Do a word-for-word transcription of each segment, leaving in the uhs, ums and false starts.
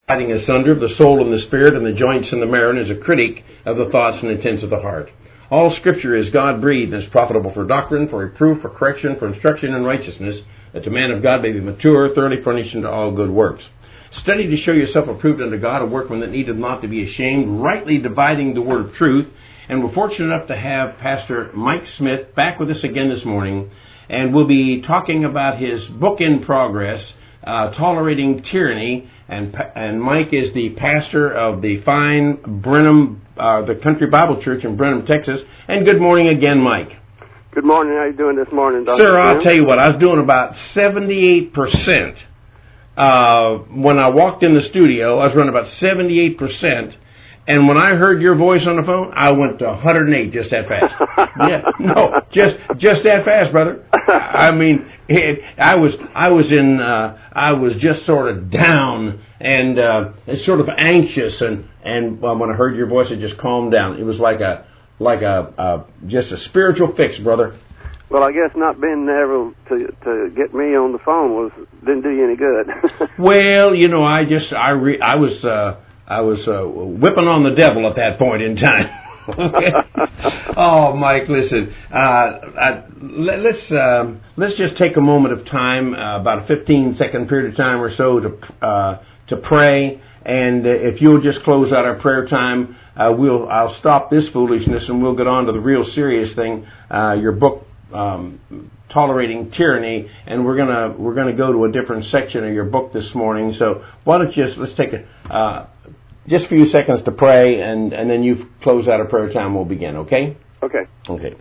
dividing asunder of the soul and the spirit and the joints and the marrow, and is a critic of the thoughts and intents of the heart. All Scripture is God-breathed and is profitable for doctrine, for reproof, for correction, for instruction in righteousness, that the man of God may be mature, thoroughly furnished unto all good works. Study to show yourself approved unto God, a workman that needeth not to be ashamed, rightly dividing the word of truth. And we're fortunate enough to have Pastor Mike Smith back with us again this morning, and we'll be talking about his book in progress, uh, Tolerating Tyranny. And and Mike is the pastor of the fine Brenham, uh, the Country Bible Church in Brenham, Texas. And good morning again, Mike. Good morning. How are you doing this morning, Doctor Sir, I'll Jim? tell you what, I was doing about seventy-eight percent. Uh, when I walked in the studio, I was running about seventy-eight percent. And when I heard your voice on the phone, I went to one hundred eight just that fast. Yeah, no, just just that fast, brother. I mean, it, I was I was in uh, I was just sort of down and uh, sort of anxious, and and well, when I heard your voice, it just calmed down. It was like a like a uh, just a spiritual fix, brother. Well, I guess not being able to to get me on the phone was didn't do you any good. Well, you know, I just I re, I was. Uh, I was uh, whipping on the devil at that point in time. Okay. Oh, Mike, listen. Uh, I, let, let's um, let's just take a moment of time, uh, about a fifteen second period of time or so, to uh, to pray. And uh, if you'll just close out our prayer time, uh, we'll I'll stop this foolishness and we'll get on to the real serious thing. Uh, your book, um, Tolerating Tyranny, and we're gonna we're gonna go to a different section of your book this morning. So why don't you just let's take a uh, just a few seconds to pray, and, and then you close out our prayer time. We'll begin. Okay? Okay. Okay.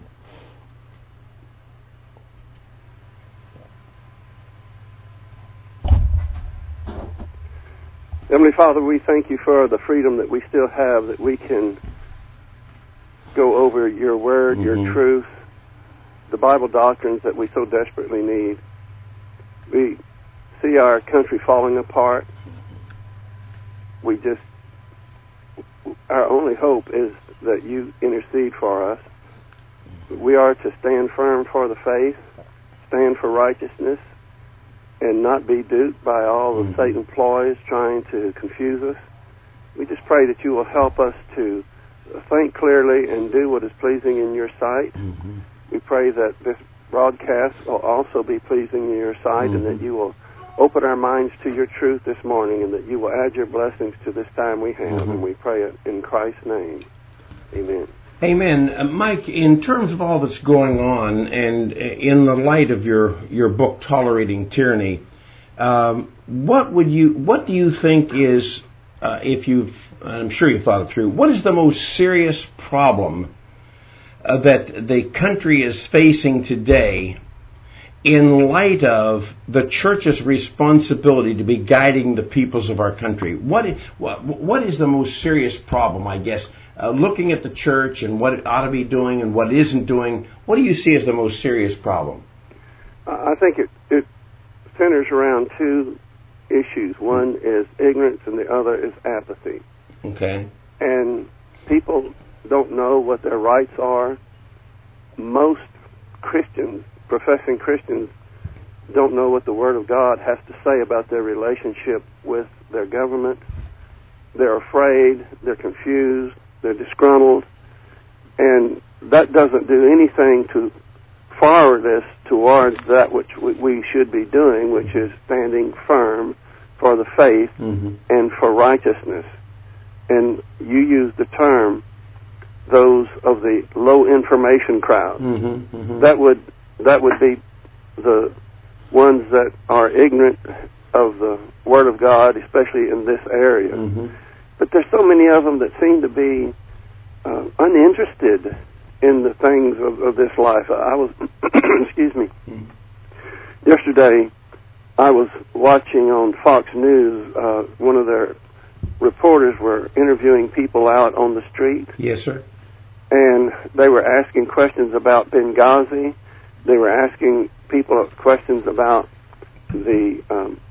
Heavenly Father, we thank you for the freedom that we still have, that we can go over your word, mm-hmm. your truth, the Bible doctrines that we so desperately need. We see our country falling apart. We just, our only hope is that you intercede for us. We are to stand firm for the faith, stand for righteousness, and not be duped by all the mm-hmm. Satan ploys trying to confuse us. We just pray that you will help us to think clearly and do what is pleasing in your sight. Mm-hmm. We pray that this broadcast will also be pleasing in your sight, mm-hmm. and that you will open our minds to your truth this morning, and that you will add your blessings to this time we have. Mm-hmm. And we pray it in Christ's name. Amen. Amen. Uh, Mike, in terms of all that's going on, and in the light of your, your book, Tolerating Tyranny, um, what would you what do you think is, uh, if you've, I'm sure you've thought it through, what is the most serious problem uh, that the country is facing today, in light of the church's responsibility to be guiding the peoples of our country? What is, what, what is the most serious problem, I guess? Uh, looking at the church and what it ought to be doing and what it isn't doing, what do you see as the most serious problem? I think it, it centers around two issues. One is ignorance and the other is apathy. Okay. And people don't know what their rights are. Most Christians, professing Christians, don't know what the Word of God has to say about their relationship with their government. They're afraid, they're confused, they're disgruntled, and that doesn't do anything to forward us towards that which we should be doing, which is standing firm for the faith mm-hmm. and for righteousness. And you use the term, those of the low information crowd. Mm-hmm, mm-hmm. That would that would be the ones that are ignorant of the Word of God, especially in this area. Mm-hmm. But there's so many of them that seem to be uh, uninterested in the things of, of this life. I was, excuse me, mm-hmm. yesterday I was watching on Fox News, uh, one of their reporters were interviewing people out on the street. Yes, sir. And they were asking questions about Benghazi. They were asking people questions about the um,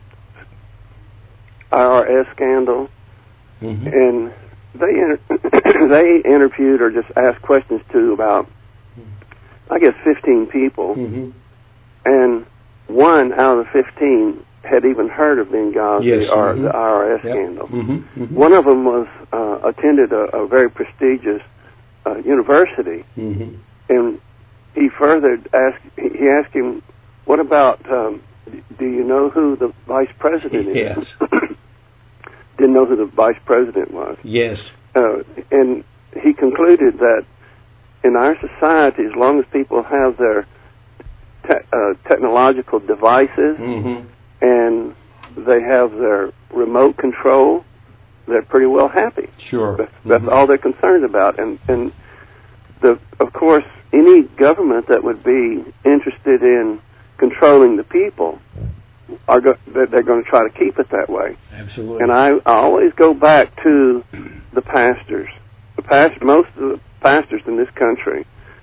I R S scandal. Mm-hmm. And they inter- they interviewed or just asked questions to about, I guess, fifteen people. Mm-hmm. And one out of the fifteen had even heard of Benghazi yes. or mm-hmm. the I R S yep. scandal. Mm-hmm. Mm-hmm. One of them was uh, attended a, a very prestigious uh, university, mm-hmm. and he further asked. He asked him, "What about? Um, do you know who the vice president yes. is?" Didn't know who the vice president was. Yes. Uh, and he concluded that in our society, as long as people have their te- uh, technological devices mm-hmm. and they have their remote control, they're pretty well happy. Sure. That's, that's mm-hmm. all they're concerned about. And, and the, of course, any government that would be interested in controlling the people, are go- they're going to try to keep it that way. Absolutely. And I, I always go back to the pastors. The past, most of the pastors in this country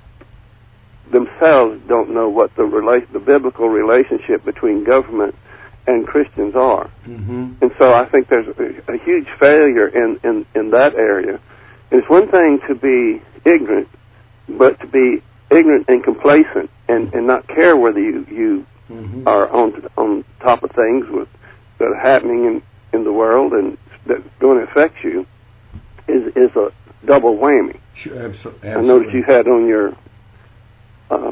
themselves don't know what the rela- the biblical relationship between government and Christians are. Mm-hmm. And so I think there's a, a huge failure in, in, in that area. And it's one thing to be ignorant, but to be ignorant and complacent and, and not care whether you, you mm-hmm. are on on top of things with, that are happening in, in the world and that's going to affect you is is a double whammy. Sure, absolutely. I noticed you had on your uh,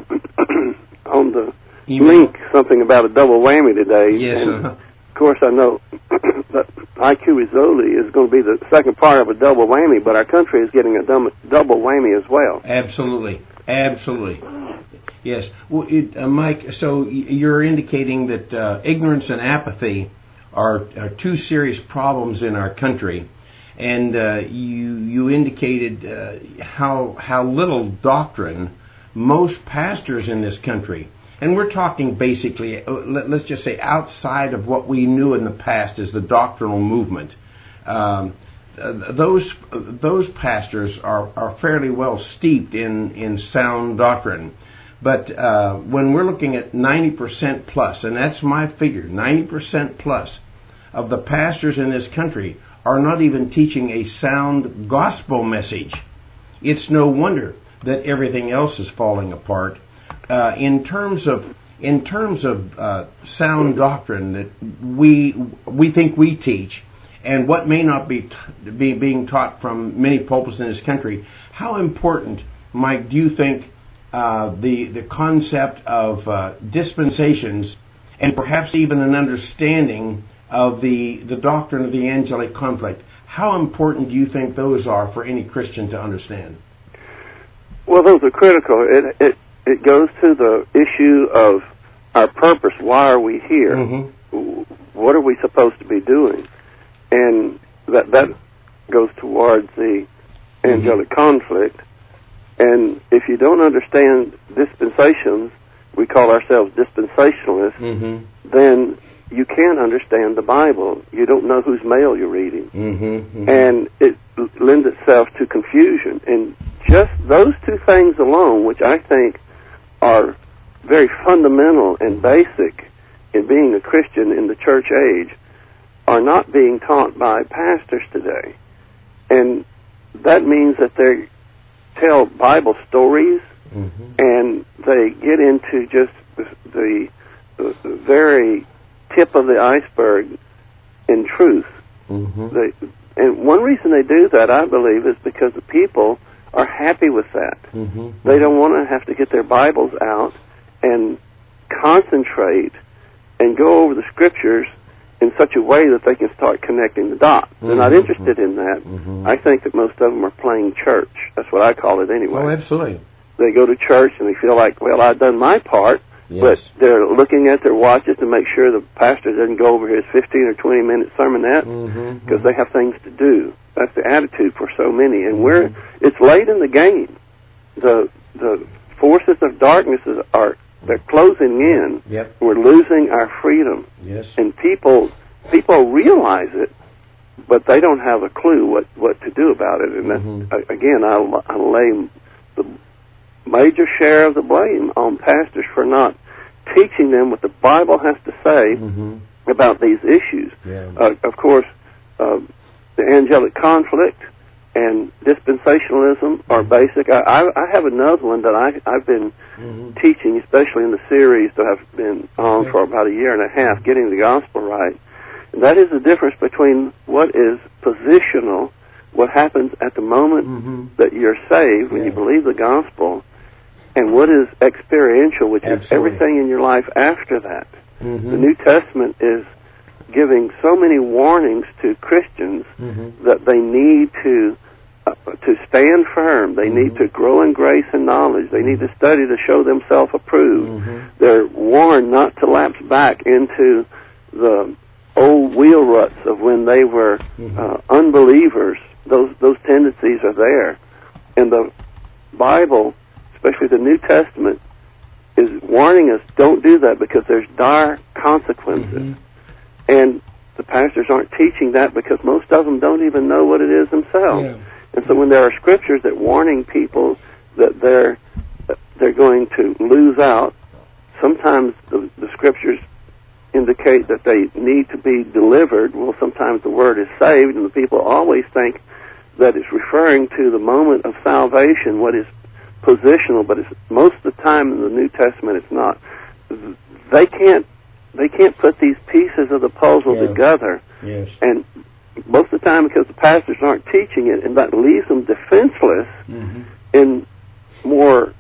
on the Email. link something about a double whammy today. Yes. And Uh-huh. of course, I know that I Q Rizzoli is going to be the second part of a double whammy, but our country is getting a dum- double whammy as well. Absolutely. Absolutely. Yes. Well, it, uh, Mike, so you're indicating that uh, ignorance and apathy are, are two serious problems in our country. And uh, you you indicated uh, how how little doctrine most pastors in this country, and we're talking basically, let, let's just say outside of what we knew in the past as the doctrinal movement. Um, those those pastors are, are fairly well steeped in, in sound doctrine. But uh, when we're looking at ninety percent plus, and that's my figure, ninety percent plus of the pastors in this country are not even teaching a sound gospel message. It's no wonder that everything else is falling apart. Uh, in terms of in terms of uh, sound doctrine that we we think we teach, and what may not be, t- be being taught from many pulpits in this country, how important, Mike, do you think uh, the the concept of uh, dispensations and perhaps even an understanding of the, the doctrine of the angelic conflict, how important do you think those are for any Christian to understand? Well, those are critical. It it, it goes to the issue of our purpose. Why are we here? Mm-hmm. What are we supposed to be doing? And that that goes towards the angelic mm-hmm. conflict. And if you don't understand dispensations, we call ourselves dispensationalists, mm-hmm. then you can't understand the Bible. You don't know whose mail you're reading. Mm-hmm, mm-hmm. And it lends itself to confusion. And just those two things alone, which I think are very fundamental and basic in being a Christian in the church age, are not being taught by pastors today. And that means that they tell Bible stories mm-hmm. and they get into just the, the, the very tip of the iceberg in truth. Mm-hmm. They, and one reason they do that, I believe, is because the people are happy with that. Mm-hmm. They don't want to have to get their Bibles out and concentrate and go over the Scriptures in such a way that they can start connecting the dots. Mm-hmm. They're not interested in that. Mm-hmm. I think that most of them are playing church. That's what I call it anyway. Oh, absolutely. They go to church and they feel like, well, I've done my part. Yes. But they're looking at their watches to make sure the pastor doesn't go over his fifteen or twenty minute sermonette because mm-hmm. they have things to do. That's the attitude for so many. And mm-hmm. we're it's late in the game. The the forces of darkness are they're closing in. Yep. We're losing our freedom. Yes. And people people realize it, but they don't have a clue what, what to do about it. And mm-hmm. that's, again, I'll, I'll lay the major share of the blame on pastors for not teaching them what the Bible has to say mm-hmm. about these issues. Yeah. Uh, of course, uh, the angelic conflict and dispensationalism are basic. I, I, I have another one that I, I've been mm-hmm. teaching, especially in the series that I've been on okay. for about a year and a half, Getting the Gospel Right. And that is the difference between what is positional, what happens at the moment mm-hmm. that you're saved, when yeah. you believe the gospel, and what is experiential, which Absolutely. Is everything in your life after that. Mm-hmm. The New Testament is giving so many warnings to Christians mm-hmm. that they need to uh, to stand firm. They mm-hmm. need to grow in grace and knowledge. They need to study to show themselves approved. Mm-hmm. They're warned not to lapse back into the old wheel ruts of when they were mm-hmm. uh, unbelievers. Those those tendencies are there. And the Bible, especially the New Testament, is warning us, don't do that because there's dire consequences. Mm-hmm. And the pastors aren't teaching that because most of them don't even know what it is themselves. Yeah. And so when there are scriptures that warning people that they're they're going to lose out, sometimes the, the scriptures indicate that they need to be delivered. Well, sometimes the word is saved, and the people always think that it's referring to the moment of salvation, what is positional, but it's, most of the time in the New Testament it's not. They can't they can't put these pieces of the puzzle yeah. together. Yes. And most of the time because the pastors aren't teaching it, and that leaves them defenseless mm-hmm. in more,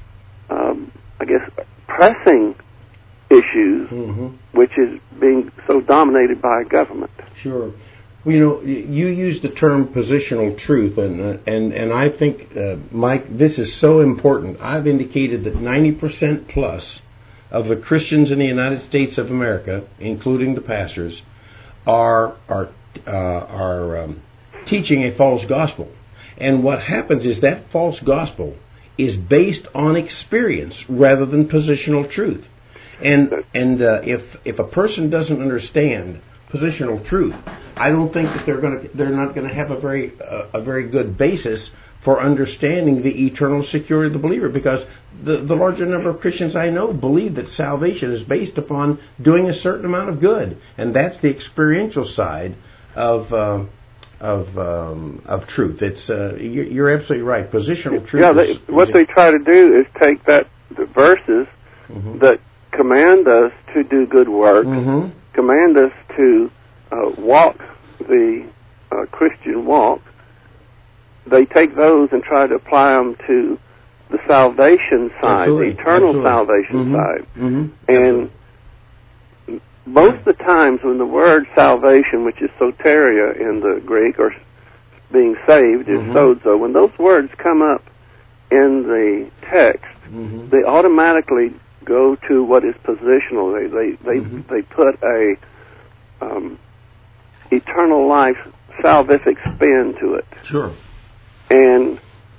um, I guess, pressing issues, mm-hmm. which is being so dominated by government. Sure. Well, you know, you use the term positional truth, and uh, and and I think, uh, Mike, this is so important. I've indicated that ninety percent plus of the Christians in the United States of America, including the pastors, are are uh, are um, teaching a false gospel. And what happens is that false gospel is based on experience rather than positional truth. And and uh, if if a person doesn't understand positional truth, I don't think that they're going to they're not going to have a very uh, a very good basis for understanding the eternal security of the believer, because the the larger number of Christians I know believe that salvation is based upon doing a certain amount of good, and that's the experiential side of uh, of um, of truth. It's uh, you're, you're absolutely right. Positional truth. Yeah, they, is, what is they try to do is take that the verses mm-hmm. that command us to do good work, mm-hmm. command us to uh, walk the uh, Christian walk. They take those and try to apply them to the salvation side, Absolutely. the eternal Absolutely. salvation mm-hmm. side. Mm-hmm. And Absolutely. most of the times when the word salvation, which is soteria in the Greek, or being saved, is mm-hmm. sozo, when those words come up in the text, mm-hmm. they automatically go to what is positional. They they they, mm-hmm. they put a um, eternal life salvific spin to it. Sure. And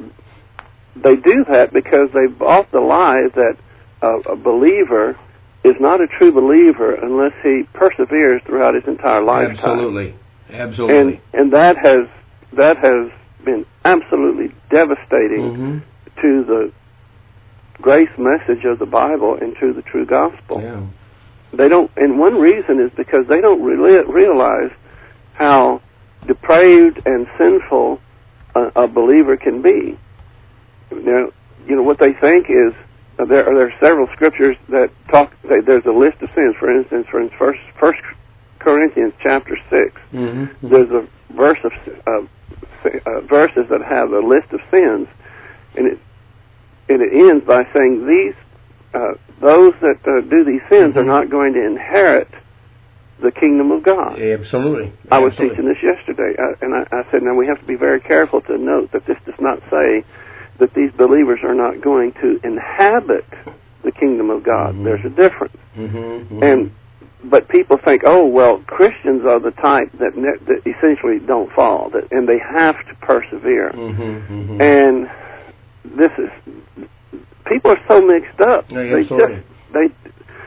they do that because they bought the lie that a, a believer is not a true believer unless he perseveres throughout his entire lifetime. Absolutely, absolutely. And and that has that has been absolutely devastating mm-hmm. to the grace message of the Bible and to the true gospel. Yeah. They don't, and one reason is because they don't really realize how depraved and sinful a, a believer can be. Now, you know what they think is uh, there are there are several scriptures that talk. They, there's a list of sins. For instance, for First First Corinthians chapter six, mm-hmm. there's a verse of uh, uh, verses that have a list of sins, and it and it ends by saying these uh, those that uh, do these sins mm-hmm. are not going to inherit the kingdom of God. Absolutely. I was Absolutely. teaching this yesterday, uh, and I, I said, now we have to be very careful to note that this does not say that these believers are not going to inhabit the kingdom of God. Mm-hmm. There's a difference. Mm-hmm. Mm-hmm. And but people think, oh, well, Christians are the type that, ne- that essentially don't fall, that, and they have to persevere. Mm-hmm. Mm-hmm. And this is, people are so mixed up. Yeah, they absolutely. just, they,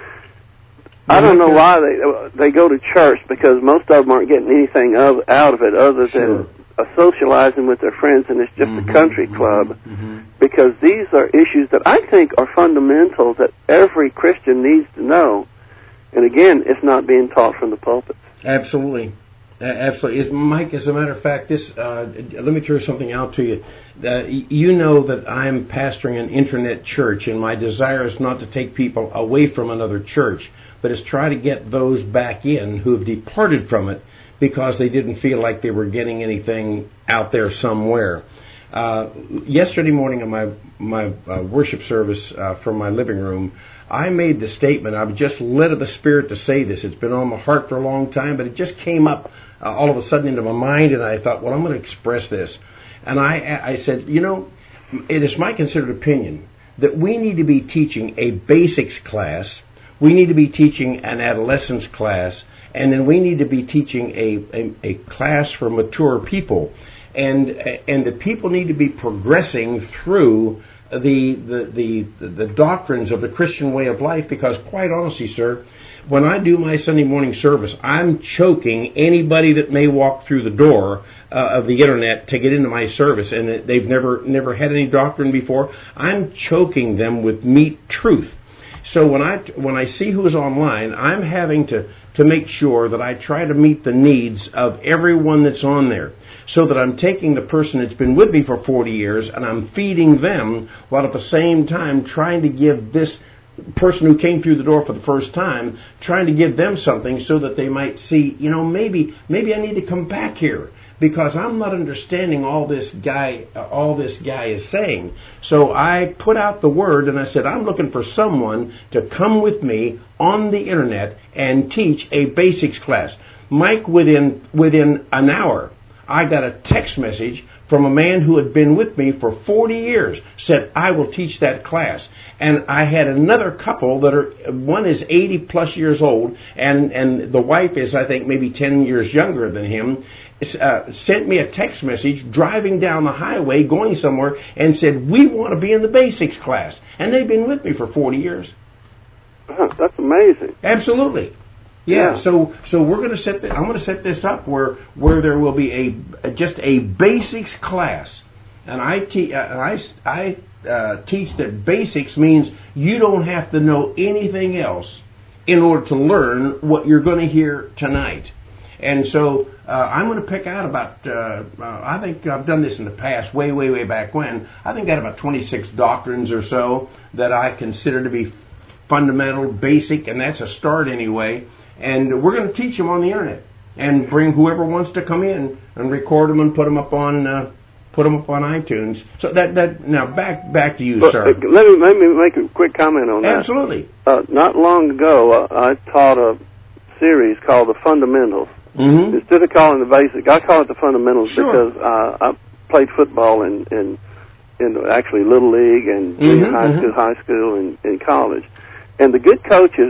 I don't know why they they go to church, because most of them aren't getting anything of, out of it other than sure. uh, socializing with their friends, and it's just mm-hmm, a country club. Mm-hmm. Because these are issues that I think are fundamental that every Christian needs to know. And again, it's not being taught from the pulpit. Absolutely. Absolutely. It's, Mike, as a matter of fact, this. Uh, let me throw something out to you. Uh, you know that I'm pastoring an internet church, and my desire is not to take people away from another church, but is try to get those back in who have departed from it because they didn't feel like they were getting anything out there somewhere. Uh, yesterday morning in my my uh, worship service uh, from my living room, I made the statement. I was just led of the Spirit to say this. It's been on my heart for a long time, but it just came up uh, all of a sudden into my mind, and I thought, well, I'm going to express this. And I, I said, you know, it is my considered opinion that we need to be teaching a basics class, we need to be teaching an adolescence class, and then we need to be teaching a, a, a class for mature people. And and the people need to be progressing through the the, the the doctrines of the Christian way of life, because quite honestly, sir, when I do my Sunday morning service, I'm choking anybody that may walk through the door uh, of the internet to get into my service, and they've never never had any doctrine before. I'm choking them with meat truth. So when I when I see who is online, I'm having to to make sure that I try to meet the needs of everyone that's on there, so that I'm taking the person that's been with me for forty years and I'm feeding them, while at the same time trying to give this person who came through the door for the first time, trying to give them something so that they might see, you know, maybe maybe I need to come back here because I'm not understanding all this guy all this guy is saying. So I put out the word and I said, I'm looking for someone to come with me on the internet and teach a basics class. Mike, within within an hour, I got a text message from a man who had been with me for forty years, said, I will teach that class. And I had another couple that are, one is eighty plus years old, and, and the wife is, I think, maybe ten years younger than him, uh, sent me a text message driving down the highway, going somewhere, and said, we want to be in the basics class. And they've been with me for forty years. Huh, that's amazing. Absolutely. Yeah, so so we're going to set. The, I'm going to set this up where where there will be a just a basics class, and I te- uh, I I uh, teach that basics means you don't have to know anything else in order to learn what you're going to hear tonight. And so uh, I'm going to pick out about. Uh, uh, I think I've done this in the past, way way way back when. I think I got about twenty-six doctrines or so that I consider to be fundamental, basic, and that's a start anyway. And we're going to teach them on the internet, and bring whoever wants to come in and record them and put them up on uh, put them up on iTunes. So that that now back back to you, but, sir. Uh, let me let me make a quick comment on that. Absolutely. Uh, not long ago, uh, I taught a series called the Fundamentals. Mm-hmm. Instead of calling the basic, I call it the Fundamentals sure. because uh, I played football in in, in actually Little League and junior mm-hmm, high mm-hmm. school, high school, and, and college, and the good coaches.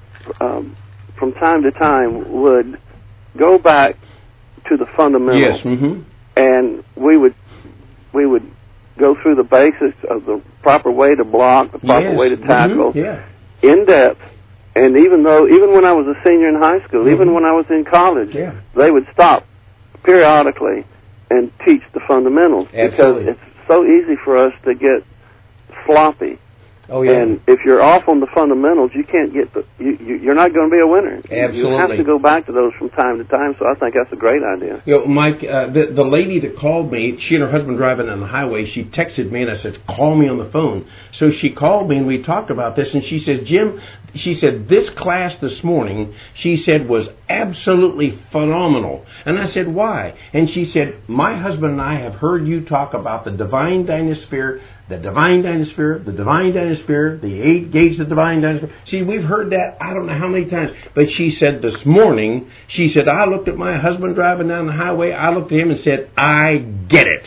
Um, from time to time would go back to the fundamentals. Yes, mm-hmm. And we would we would go through the basics of the proper way to block, the proper yes. way to tackle, mm-hmm. yeah. in depth. And even though, even when I was a senior in high school, mm-hmm. even when I was in college, yeah. they would stop periodically and teach the fundamentals. Absolutely. Because it's so easy for us to get sloppy. Oh, yeah. And if you're off on the fundamentals, you can't get the, you, you, you're not going to be a winner. Absolutely. You have to go back to those from time to time, so I think that's a great idea. You know, Mike, uh, the, the lady that called me, she and her husband driving on the highway, she texted me and I said, call me on the phone. So she called me and we talked about this, and she said, Jim, she said, this class this morning, she said, was absolutely phenomenal. And I said, why? And she said, my husband and I have heard you talk about the divine dynasphere, the divine dynasphere, the divine dynasphere, the eight gates of the divine dynasphere. See, we've heard that I don't know how many times. But she said this morning, she said, I looked at my husband driving down the highway, I looked at him and said, I get it.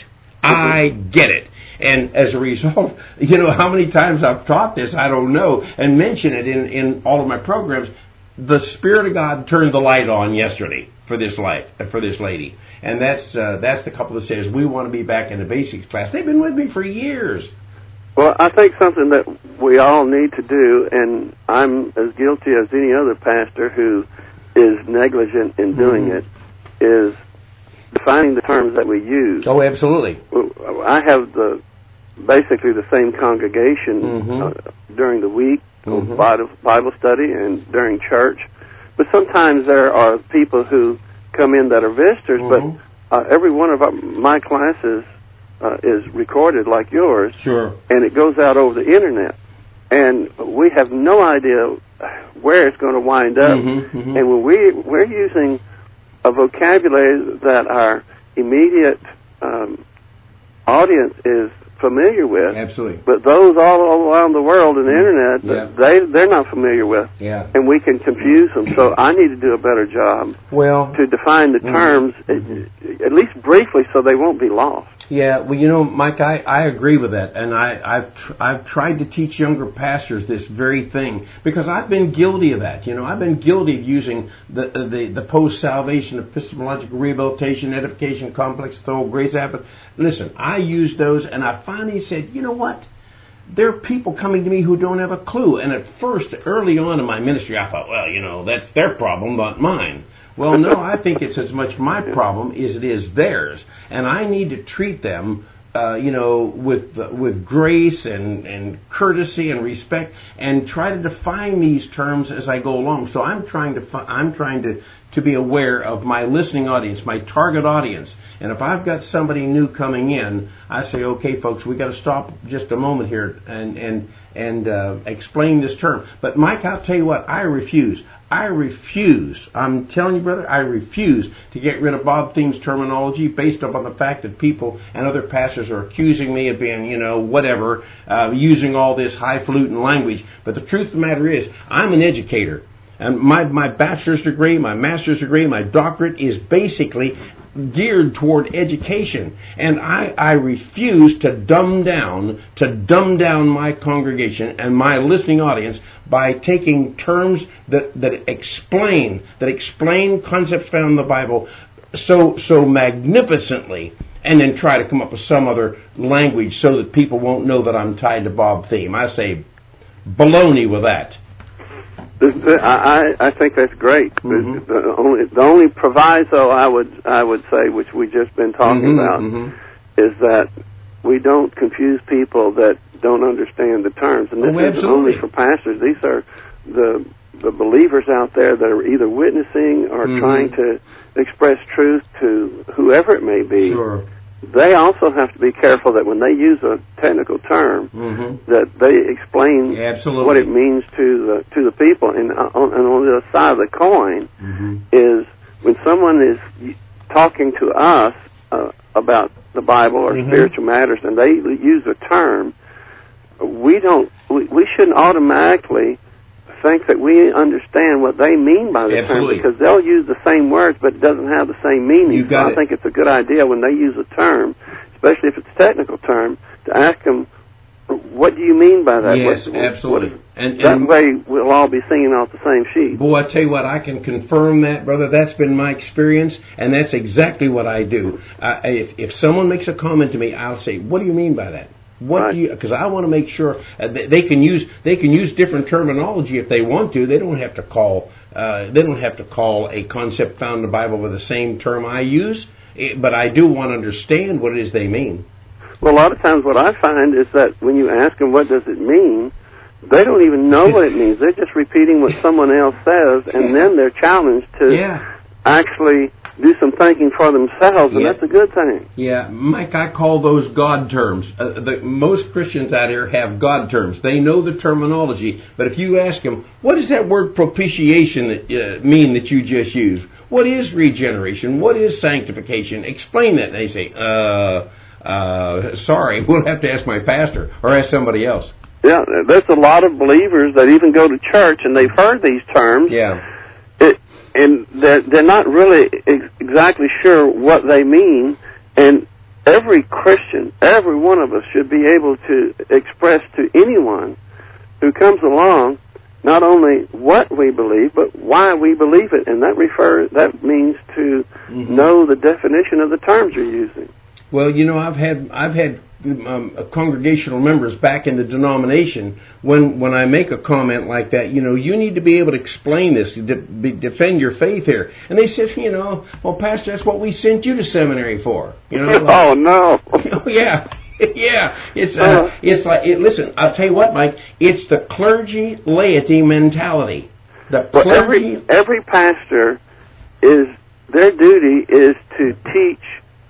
I get it. And as a result, you know, how many times I've taught this, I don't know, and mention it in, in all of my programs. The Spirit of God turned the light on yesterday for this light, for this lady. And that's uh, that's the couple that says, we want to be back in the basics class. They've been with me for years. Well, I think something that we all need to do, and I'm as guilty as any other pastor who is negligent in doing mm-hmm. it, is defining the terms that we use. Oh, absolutely. I have the basically the same congregation mm-hmm. uh, during the week, mm-hmm. Bible study, and during church. But sometimes there are people who come in that are visitors, Mm-hmm. but uh, every one of our, my classes uh, is recorded like yours, Sure. and it goes out over the internet. And we have no idea where it's going to wind up. Mm-hmm, mm-hmm. And when we, we're using a vocabulary that our immediate um, audience is familiar with, Absolutely. but those all, all around the world in the internet, Yeah. they, they're not familiar with. Yeah. And we can confuse them. So I need to do a better job Well, to define the terms, Mm-hmm. at, at least briefly, so they won't be lost. yeah, well, you know, Mike, I, I agree with that, and I, I've tr- I've tried to teach younger pastors this very thing because I've been guilty of that. You know, I've been guilty of using the the, the post-salvation epistemological rehabilitation, edification, complex, thorough, grace, apathy. Listen, I used those, and I finally said, you know what? There are people coming to me who don't have a clue. And at first, early on in my ministry, I thought, well, you know, that's their problem, not mine. Well, no, I think it's as much my problem as it is theirs, and I need to treat them, uh, you know, with uh, with grace and, and courtesy and respect, and try to define these terms as I go along. So I'm trying to fi- I'm trying to, to be aware of my listening audience, my target audience. And if I've got somebody new coming in, I say, okay, folks, we got to stop just a moment here and and and uh, explain this term. But Mike, I'll tell you what, I refuse. I refuse, I'm telling you, brother, I refuse to get rid of Bob Thiem's terminology based upon the fact that people and other pastors are accusing me of being, you know, whatever, uh, using all this highfalutin language. But the truth of the matter is, I'm an educator. And my, my bachelor's degree, my master's degree, my doctorate is basically geared toward education. And I, I refuse to dumb down, to dumb down my congregation and my listening audience by taking terms that, that explain, that explain concepts found in the Bible so, so magnificently, and then try to come up with some other language so that people won't know that I'm tied to Bob Thiem. I say baloney with that. I, I think that's great. Mm-hmm. The only the only proviso I would I would say, which we just been talking mm-hmm, about, mm-hmm. is that we don't confuse people that don't understand the terms. And this oh, isn't only for pastors. These are the the believers out there that are either witnessing or mm-hmm. trying to express truth to whoever it may be. Sure. They also have to be careful that when they use a technical term, mm-hmm. that they explain Absolutely. what it means to the to the people. And on, and on the other side of the coin mm-hmm. is when someone is talking to us uh, about the Bible or mm-hmm. spiritual matters, and they use a term, we don't. We, we shouldn't automatically think that we understand what they mean by the Absolutely. term, because they'll use the same words but it doesn't have the same meaning. You got so I it. think it's a good idea when they use a term, especially if it's a technical term, to ask them, what do you mean by that? Yes, what, absolutely. What, and, that and way we'll all be singing off the same sheet. Boy, I tell you what, I can confirm that, brother. That's been my experience, and that's exactly what I do. Uh, if, if someone makes a comment to me, I'll say, what do you mean by that? What right. do you? Because I want to make sure uh, they, they can use they can use different terminology if they want to. They don't have to call uh, they don't have to call a concept found in the Bible with the same term I use. It, but I do want to understand what it is they mean. Well, a lot of times what I find is that when you ask them what does it mean, they don't even know what it means. They're just repeating what someone else says, and then they're challenged to yeah. actually do some thinking for themselves, and yeah. that's a good thing. Yeah, Mike, I call those God terms. Uh, the, most Christians out here have God terms. They know the terminology, but if you ask them, what does that word propitiation that, uh, mean that you just used? What is regeneration? What is sanctification? Explain that. And they say, uh, uh, sorry, we'll have to ask my pastor or ask somebody else. Yeah, there's a lot of believers that even go to church and they've heard these terms. Yeah. It, and they're, they're not really ex- exactly sure what they mean. And every Christian, every one of us should be able to express to anyone who comes along not only what we believe, but why we believe it. And that refers, that means to mm-hmm. know the definition of the terms you're using. Well, you know, I've had I've had um, congregational members back in the denomination when when I make a comment like that, you know, you need to be able to explain this, de- be, defend your faith here. And they said, you know, well, Pastor, that's what we sent you to seminary for. You know, like, oh no. Oh yeah. Yeah, it's uh, it's like it, listen. I'll tell you what, Mike. It's the clergy laity mentality. The well, clergy. every every pastor is their duty is to teach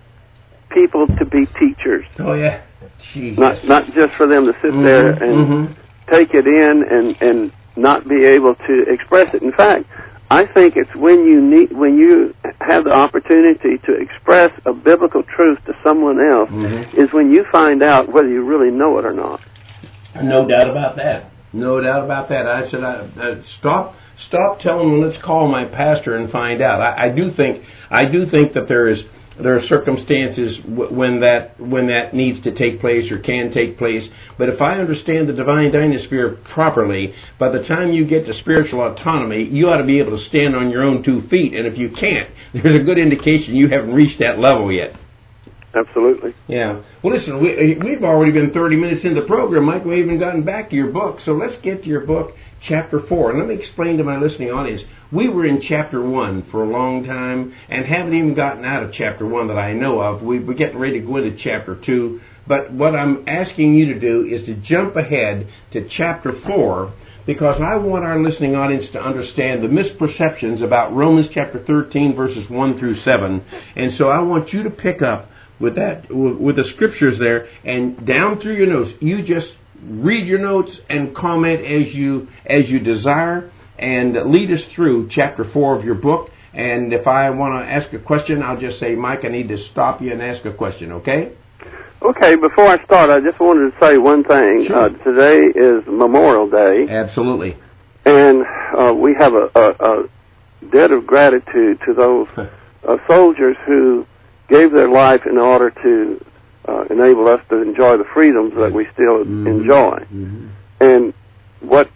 people to be teachers. Oh, yeah. Jesus. Not not just for them to sit mm-hmm, there and mm-hmm. take it in and, and not be able to express it. In fact, I think it's when you need when you have the opportunity to express a biblical truth to someone else mm-hmm. is when you find out whether you really know it or not. No doubt about that. No doubt about that. I said, I, I, stop, stop telling them. Let's call my pastor and find out. I, I do think, I do think that there is. There are circumstances when that when that needs to take place or can take place. But if I understand the divine dynasphere properly, by the time you get to spiritual autonomy, you ought to be able to stand on your own two feet. And if you can't, there's a good indication you haven't reached that level yet. Absolutely. Yeah. Well, listen, we, we've already been thirty minutes into the program, Mike. We haven't even gotten back to your book. So let's get to your book, Chapter four. And let me explain to my listening audience. We were in Chapter one for a long time and haven't even gotten out of Chapter one that I know of. We, we're getting ready to go into Chapter two. But what I'm asking you to do is to jump ahead to Chapter four, because I want our listening audience to understand the misperceptions about Romans chapter thirteen, verses one through seven. And so I want you to pick up with that, with the scriptures there, and down through your notes, you just read your notes and comment as you as you desire, and lead us through chapter four of your book. And if I want to ask a question, I'll just say, Mike, I need to stop you and ask a question, okay? Okay, before I start, I just wanted to say one thing. Sure. Uh, today is Memorial Day. Absolutely. And uh, we have a, a, a debt of gratitude to those uh, soldiers who gave their life in order to uh, enable us to enjoy the freedoms that we still mm-hmm. enjoy. Mm-hmm. And what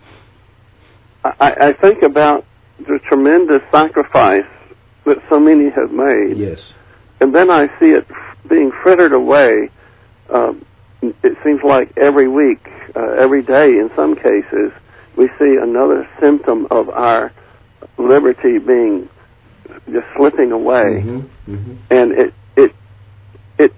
I, I think about the tremendous sacrifice that so many have made. Yes. And then I see it being frittered away. Um, it seems like every week, uh, every day in some cases, we see another symptom of our liberty being just slipping away. Mm-hmm. Mm-hmm. And it it it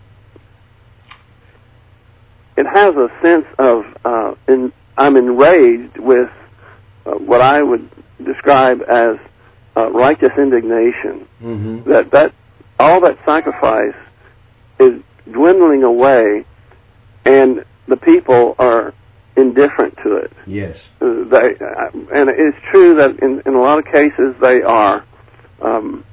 it has a sense of uh, in, I'm enraged with uh, what I would describe as uh, righteous indignation. Mm-hmm. That that all that sacrifice is dwindling away, and the people are indifferent to it. Yes. Uh, they uh, and it's true that in, in a lot of cases they are. Um,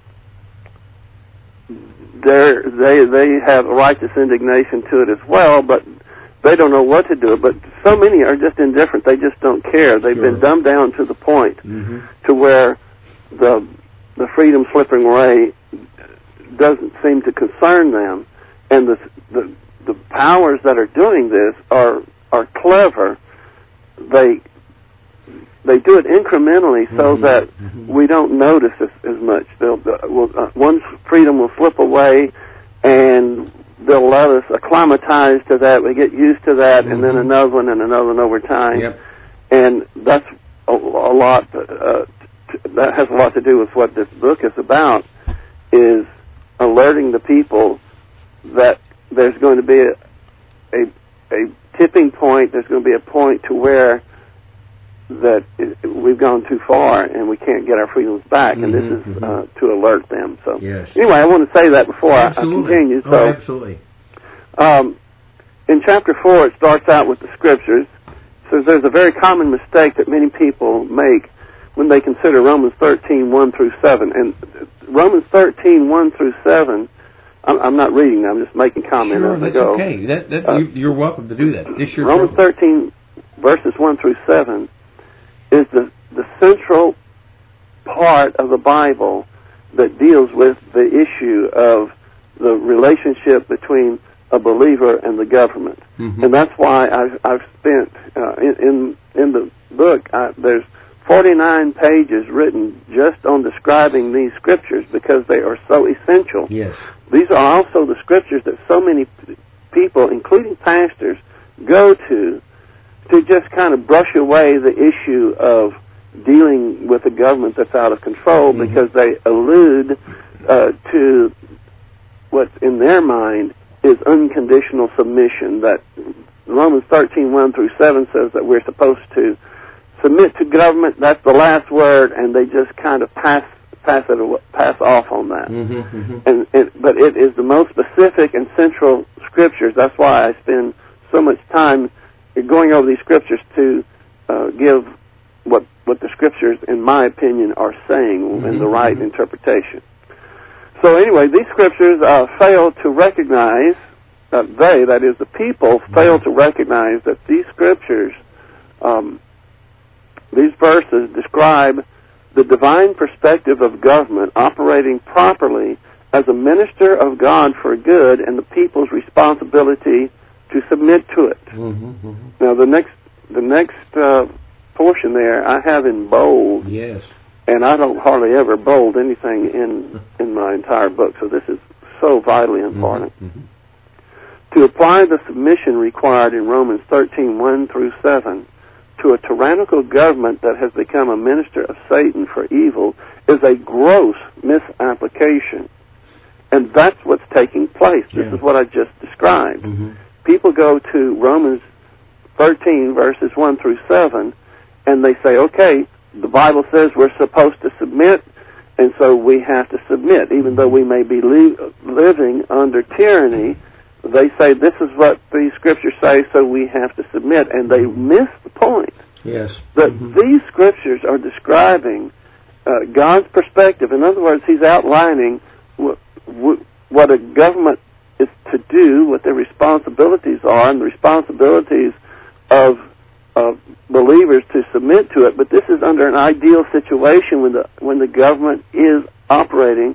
they they have a righteous indignation to it as well, but they don't know what to do. But so many are just indifferent. They just don't care. They've sure. been dumbed down to the point mm-hmm. to where the the freedom slipping away doesn't seem to concern them, and the the the powers that are doing this are are clever. They they do it incrementally so mm-hmm. that mm-hmm. we don't notice as, as much. They'll, they'll, uh, one freedom will slip away, and they'll let us acclimatize to that. We get used to that, mm-hmm. and then another one and another one over time. Yep. And that's a, a lot. Uh, t- that has a lot to do with what this book is about. Is alerting the people that there's going to be a, a, a tipping point. There's going to be a point to where that it, we've gone too far and we can't get our freedoms back, mm-hmm, and this is mm-hmm. uh, to alert them. So yes. Anyway, I want to say that before I, I continue. So, oh, absolutely. Um, in chapter four, it starts out with the scriptures. So there's a very common mistake that many people make when they consider Romans thirteen, one through seven. And Romans thirteen, one through seven, I'm, I'm not reading them, I'm just making comments sure, as I go. Okay, that, that, uh, you're welcome to do that. It's your Romans trouble. thirteen, verses one through seven, is the, the central part of the Bible that deals with the issue of the relationship between a believer and the government. Mm-hmm. And that's why I've, I've spent, uh, in, in in the book, I, there's forty-nine pages written just on describing these scriptures because they are so essential. Yes. These are also the scriptures that so many p- people, including pastors, go to to just kind of brush away the issue of dealing with a government that's out of control, mm-hmm. because they allude uh, to what in their mind is unconditional submission. That Romans thirteen, one through seven says that we're supposed to submit to government. That's the last word, and they just kind of pass pass it aw- pass off on that. Mm-hmm, mm-hmm. And, and but it is the most specific and central scriptures. That's why I spend so much time going over these scriptures to uh, give what what the scriptures, in my opinion, are saying mm-hmm, in the right mm-hmm. interpretation. So anyway, these scriptures uh, fail to recognize, uh, they, that is the people, mm-hmm. fail to recognize that these scriptures, um, these verses describe the divine perspective of government operating properly as a minister of God for good and the people's responsibility to submit to it. Mm-hmm, mm-hmm. Now the next the next uh, portion there I have in bold. Yes. And I don't hardly ever bold anything in in my entire book, so this is so vitally important. Mm-hmm, mm-hmm. To apply the submission required in Romans thirteen, one through seven to a tyrannical government that has become a minister of Satan for evil is a gross misapplication. And that's what's taking place. This yeah. is what I just described. Mm-hmm. People go to Romans thirteen, verses one through seven, and they say, okay, the Bible says we're supposed to submit, and so we have to submit. Even though we may be li- living under tyranny, they say this is what the scriptures say, so we have to submit. And they miss the point. Yes. That mm-hmm. these scriptures are describing uh, God's perspective. In other words, he's outlining what, what a government is to do, what their responsibilities are, and the responsibilities of of believers to submit to it. But this is under an ideal situation when the when the government is operating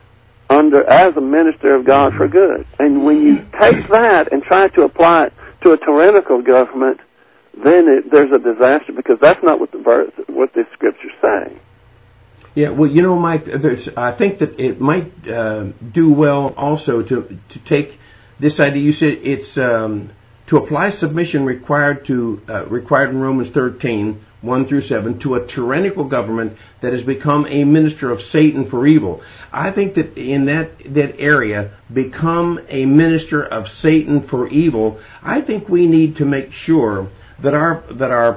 under as a minister of God for good. And when you take that and try to apply it to a tyrannical government, then it, there's a disaster, because that's not what the verse, what the scriptures say. Yeah, well, you know, Mike, there's, I think that it might uh, do well also to to take this idea. You said it's um, to apply submission required to uh, required in Romans thirteen, one through seven, to a tyrannical government that has become a minister of Satan for evil. I think that in that that area, become a minister of Satan for evil, I think we need to make sure that our that our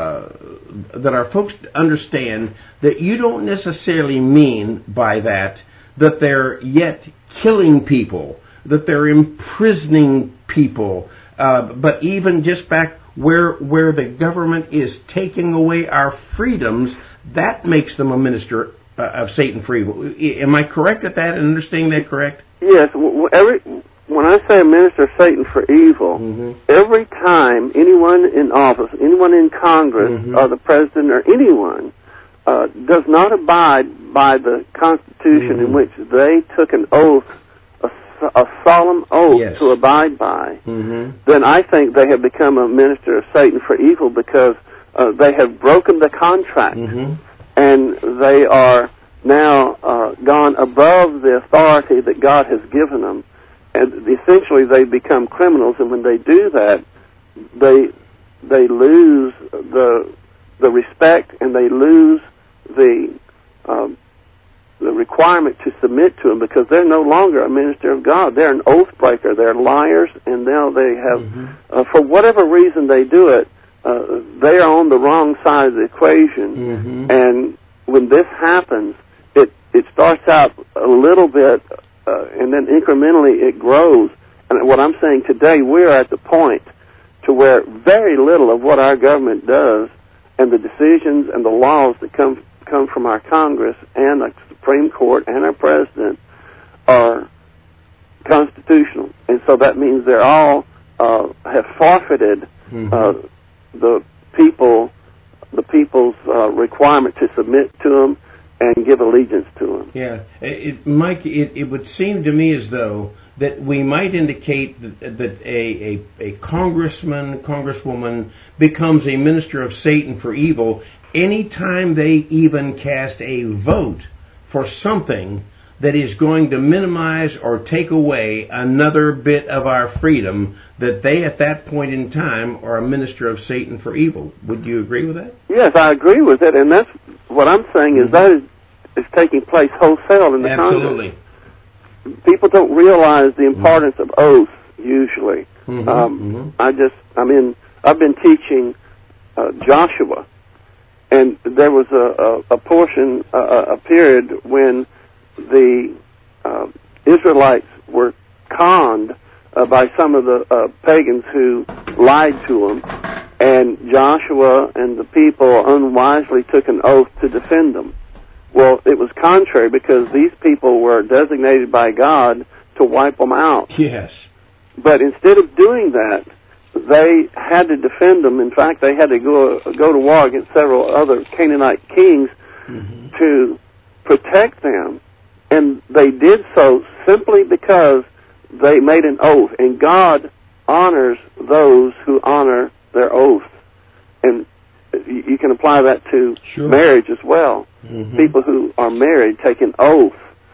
uh, that our folks understand that you don't necessarily mean by that that they're yet killing people, that they're imprisoning people, uh, but even just back where where the government is taking away our freedoms, that makes them a minister uh, of Satan for evil. Am I correct at that and understanding that correct? Yes. Every When I say a minister of Satan for evil, mm-hmm. every time anyone in office, anyone in Congress, mm-hmm. or the president, or anyone uh, does not abide by the Constitution mm-hmm. in which they took an oath, a, a solemn oath yes. to abide by, mm-hmm. then I think they have become a minister of Satan for evil, because uh, they have broken the contract, mm-hmm. and they are now uh, gone above the authority that God has given them. And essentially, they become criminals, and when they do that, they they lose the the respect, and they lose the um, the requirement to submit to them, because they're no longer a minister of God. They're an oath breaker. They're liars, and now they have, mm-hmm. uh, for whatever reason they do it, uh, they are on the wrong side of the equation. Mm-hmm. And when this happens, it it starts out a little bit. Uh, and then incrementally it grows. And what I'm saying today, we're at the point to where very little of what our government does, and the decisions and the laws that come come from our Congress and the Supreme Court and our President, are constitutional. And so that means they're all uh, have forfeited mm-hmm. uh, the people, the people's uh, requirement to submit to them and give allegiance to them. Yeah, it, Mike, it, it would seem to me as though that we might indicate that, that a, a, a congressman, congresswoman becomes a minister of Satan for evil any time they even cast a vote for something that is going to minimize or take away another bit of our freedom, that they at that point in time are a minister of Satan for evil. Would you agree with that? Yes, I agree with it, and that's what I'm saying is mm-hmm. that is, is taking place wholesale in the Absolutely. Congress. People don't realize the importance mm-hmm. of oaths, usually. Mm-hmm. Um, mm-hmm. I just, I mean, I've been teaching uh, Joshua, And there was a, a, a portion, a, a period when the uh, Israelites were conned uh, by some of the uh, pagans who lied to them, and Joshua and the people unwisely took an oath to defend them. Well, it was contrary, because these people were designated by God to wipe them out. Yes. But instead of doing that, they had to defend them. In fact, they had to go go to war against several other Canaanite kings mm-hmm. to protect them. And they did so simply because they made an oath. And God honors those who honor their oath. And you can apply that to sure. marriage as well. Mm-hmm. People who are married take an oath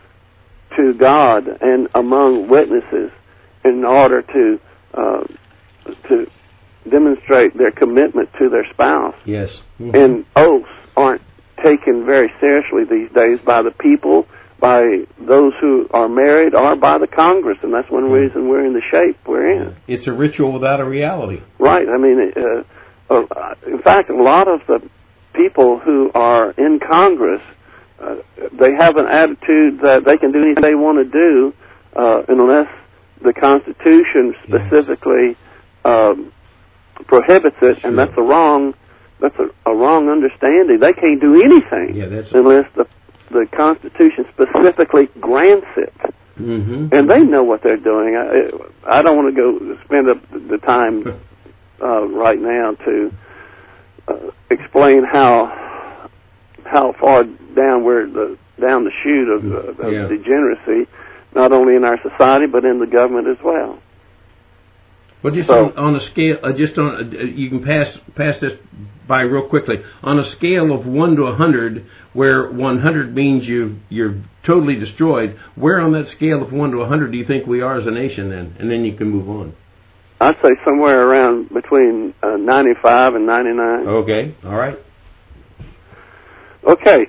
to God and among witnesses in order to uh, to demonstrate their commitment to their spouse. Yes. Mm-hmm. And oaths aren't taken very seriously these days by the people, by those who are married, or by the Congress, and that's one mm-hmm. reason we're in the shape we're in. It's a ritual without a reality. Right. I mean, uh, uh, in fact, a lot of the people who are in Congress, uh, they have an attitude that they can do anything they want to do uh, unless the Constitution specifically yes. um, prohibits it, sure. and that's a wrong that's a, a wrong understanding. They can't do anything yeah, that's unless the the Constitution specifically grants it, mm-hmm. and they know what they're doing. I, I don't want to go spend up the time uh, right now to uh, explain how how far down we're the down the chute of, uh, of yeah. degeneracy, not only in our society but in the government as well. Well, just so, on, on a scale, uh, just on, uh, you can pass pass this by real quickly. On a scale of one to a hundred, where one hundred means you you're totally destroyed, where on that scale of one to a hundred do you think we are as a nation then? And then you can move on. I'd say somewhere around between uh, ninety-five and ninety-nine. Okay, all right. Okay.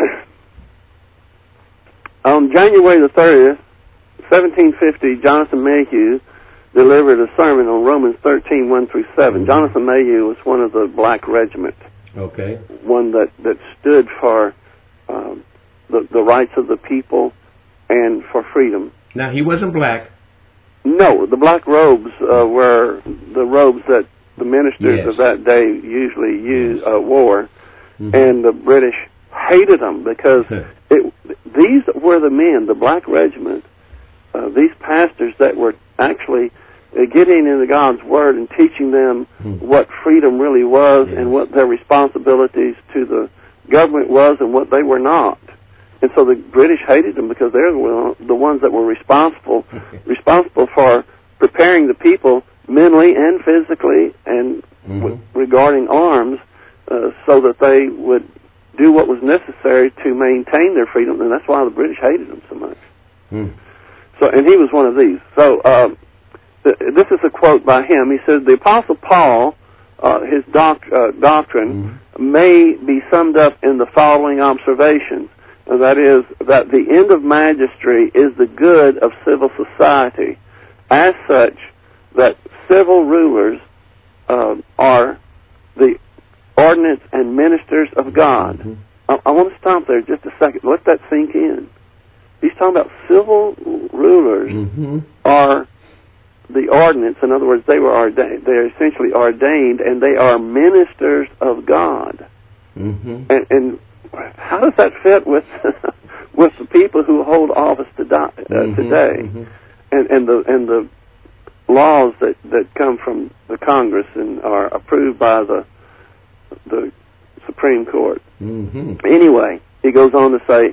On January the thirtieth, seventeen fifty, Jonathan Mayhew delivered a sermon on Romans thirteen, one through seven. Mm-hmm. Jonathan Mayhew was one of the Black Regiment. Okay. One that, that stood for um, the, the rights of the people and for freedom. Now, he wasn't black. No, the black robes uh, were the robes that the ministers yes. of that day usually used, yes. uh, wore, mm-hmm. and the British hated them because it, these were the men, the Black Regiment, uh, these pastors that were actually uh, getting into God's Word and teaching them mm-hmm. what freedom really was yes. and what their responsibilities to the government was and what they were not. And so the British hated them because they're the ones that were responsible responsible for preparing the people mentally and physically and mm-hmm. w- regarding arms uh, so that they would do what was necessary to maintain their freedom. And that's why the British hated them so much. Mm. So, and he was one of these. So uh, th- this is a quote by him. He says, the Apostle Paul, uh, his doc- uh, doctrine mm-hmm. may be summed up in the following observations. And that is that the end of magistracy is the good of civil society. As such, that civil rulers uh, are the ordinance and ministers of God. Mm-hmm. I, I want to stop there just a second. Let that sink in. He's talking about civil rulers mm-hmm. are the ordinance. In other words, they were ordained. They are essentially ordained, and they are ministers of God. Mm-hmm. And, and how does that fit with with the people who hold office to die, uh, mm-hmm, today, mm-hmm. and and the and the laws that, that come from the Congress and are approved by the the Supreme Court? Mm-hmm. Anyway, he goes on to say,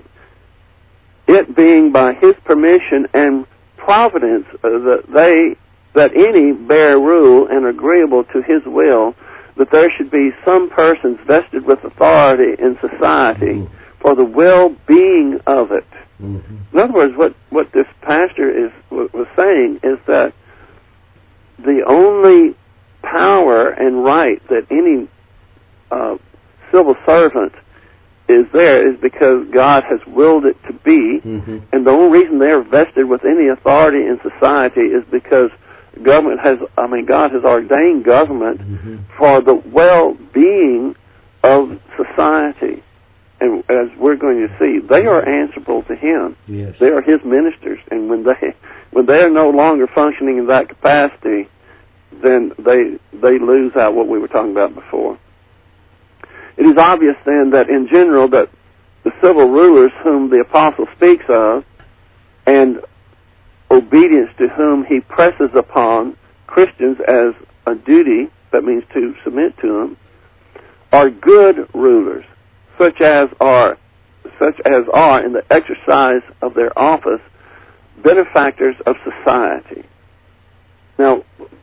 it being by his permission and providence uh, that they that any bear rule and agreeable to his will, that there should be some persons vested with authority in society mm-hmm. for the well-being of it. Mm-hmm. In other words, what, what this pastor is was saying is that the only power and right that any uh, civil servant is there is because God has willed it to be, mm-hmm. and the only reason they're vested with any authority in society is because government has, I mean, God has ordained government mm-hmm. for the well-being of society. And as we're going to see, they are answerable to him. Yes. They are his ministers. And when they when they are no longer functioning in that capacity, then they they lose out what we were talking about before. It is obvious then that in general that the civil rulers whom the apostle speaks of and obedience to whom he presses upon Christians as a duty, that means to submit to them, are good rulers, such as are such as are in the exercise of their office benefactors of society. Now,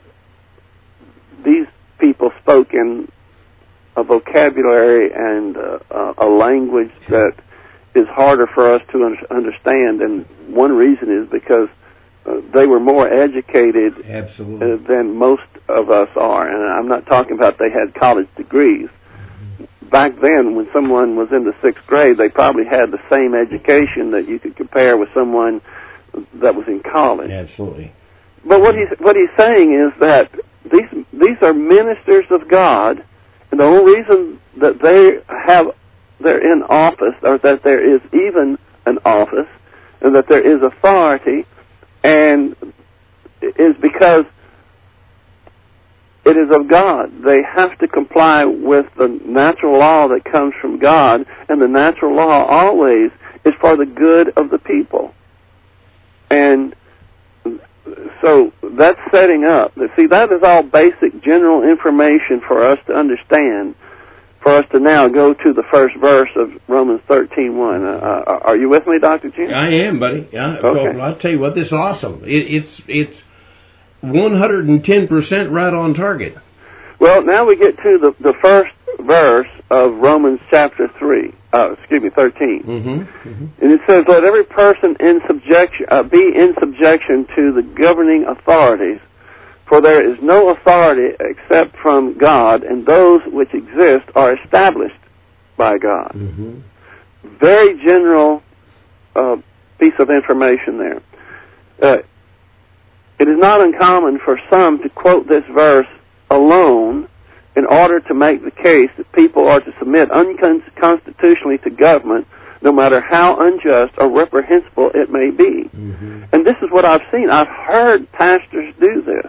these people spoke in a vocabulary and uh, a language that is harder for us to un- understand, and one reason is because uh, they were more educated Absolutely. Uh, than most of us are, and I'm not talking about they had college degrees. Back then, when someone was in the sixth grade, they probably had the same education that you could compare with someone that was in college. Absolutely. But what he's what he's saying is that these these are ministers of God, and the only reason that they have they're in office, or that there is even an office, and that there is authority, and is because it is of God. They have to comply with the natural law that comes from God, and the natural law always is for the good of the people. And so that's setting up. See, that is all basic general information for us to understand, for us to now go to the first verse of Romans thirteen one. Uh, are you with me, Doctor Jim? I am, buddy. Yeah. Okay. Well, I'll tell you what, this is awesome. It, it's it's one hundred ten percent right on target. Well, now we get to the, the first verse of Romans chapter three. Uh, excuse me, thirteen. Mm-hmm. Mm-hmm. And it says, "Let every person in subjection uh, be in subjection to the governing authorities, for there is no authority except from God, and those which exist are established by God." Mm-hmm. Very general uh, piece of information there. Uh, it is not uncommon for some to quote this verse alone in order to make the case that people are to submit unconstitutionally to government, no matter how unjust or reprehensible it may be. Mm-hmm. And this is what I've seen. I've heard pastors do this.